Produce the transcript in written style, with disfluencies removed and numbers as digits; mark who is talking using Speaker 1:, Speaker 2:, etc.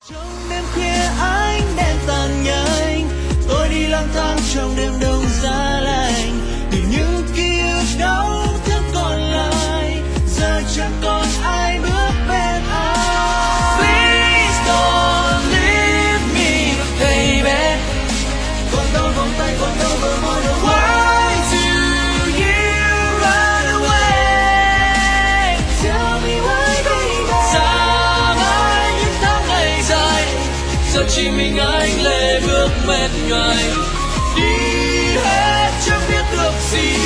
Speaker 1: Trong đêm khuya ánh đèn tàn nhanh, tôi đi lang thang trong đêm đông giá lạnh, vì những ký ức đau thương còn lại, giờ chẳng còn ai bước bên anh. Please don't leave me, baby. Còn đâu vòng tay, còn đâu bờ môi đâu. Why do you run away? Tell me why, baby. Xa mãi những tháng ngày dài, giờ chỉ mình anh lệ bước mệt nhoài, đi hết chẳng biết được gì.